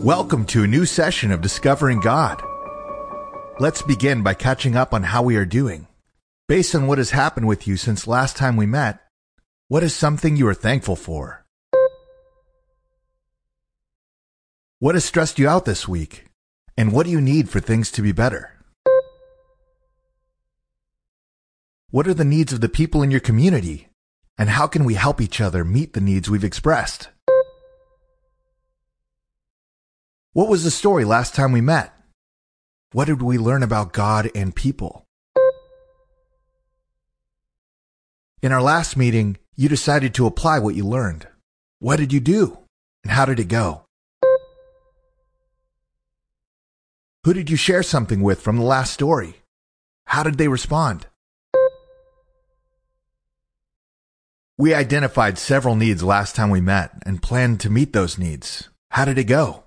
Welcome to a new session of Discovering God. Let's begin by catching up on how we are doing. Based on what has happened with you since last time we met, what is something you are thankful for? What has stressed you out this week? And what do you need for things to be better? What are the needs of the people in your community? And how can we help each other meet the needs we've expressed? What was the story last time we met? What did we learn about God and people? In our last meeting, you decided to apply what you learned. What did you do? And how did it go? Who did you share something with from the last story? How did they respond? We identified several needs last time we met and planned to meet those needs. How did it go?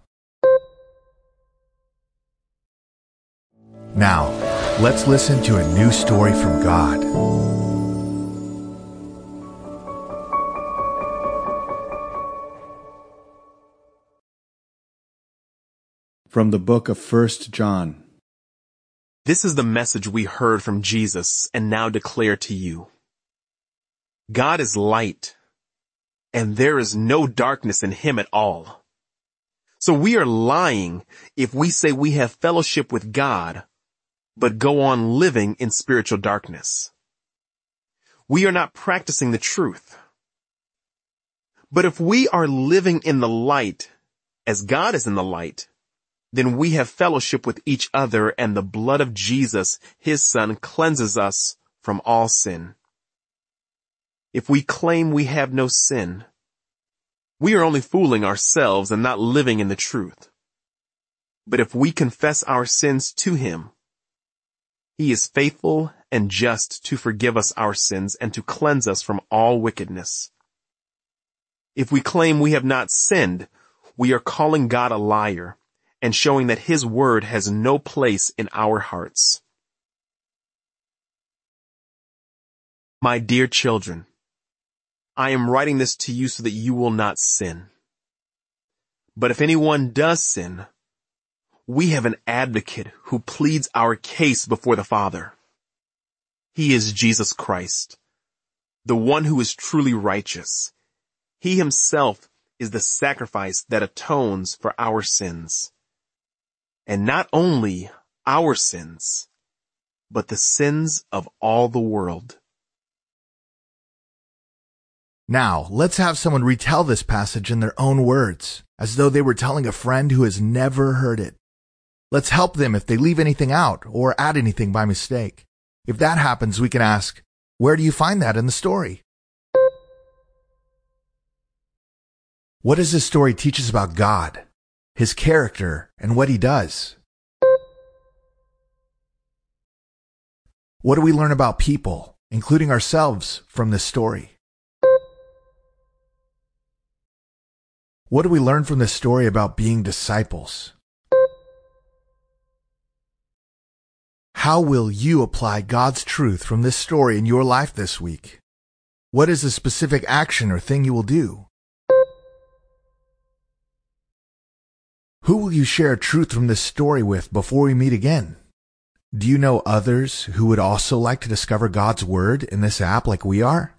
Now, let's listen to a new story from God. From the book of 1 John. This is the message we heard from Jesus and now declare to you. God is light, and there is no darkness in him at all. So we are lying if we say we have fellowship with God, but go on living in spiritual darkness. We are not practicing the truth. But if we are living in the light, as God is in the light, then we have fellowship with each other, and the blood of Jesus, his Son, cleanses us from all sin. If we claim we have no sin, we are only fooling ourselves and not living in the truth. But if we confess our sins to him, he is faithful and just to forgive us our sins and to cleanse us from all wickedness. If we claim we have not sinned, we are calling God a liar and showing that his word has no place in our hearts. My dear children, I am writing this to you so that you will not sin. But if anyone does sin, we have an advocate who pleads our case before the Father. He is Jesus Christ, the one who is truly righteous. He himself is the sacrifice that atones for our sins. And not only our sins, but the sins of all the world. Now, let's have someone retell this passage in their own words, as though they were telling a friend who has never heard it. Let's help them if they leave anything out or add anything by mistake. If that happens, we can ask, where do you find that in the story? What does this story teach us about God, his character, and what he does? What do we learn about people, including ourselves, from this story? What do we learn from this story about being disciples? How will you apply God's truth from this story in your life this week? What is a specific action or thing you will do? Who will you share truth from this story with before we meet again? Do you know others who would also like to discover God's Word in this app like we are?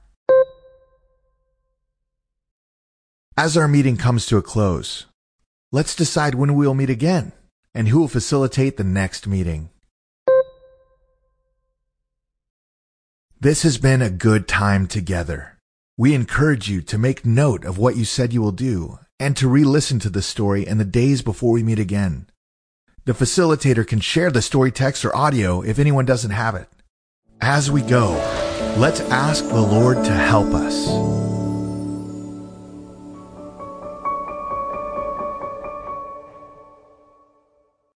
As our meeting comes to a close, let's decide when we will meet again and who will facilitate the next meeting. This has been a good time together. We encourage you to make note of what you said you will do and to re-listen to the story in the days before we meet again. The facilitator can share the story text or audio if anyone doesn't have it. As we go, let's ask the Lord to help us.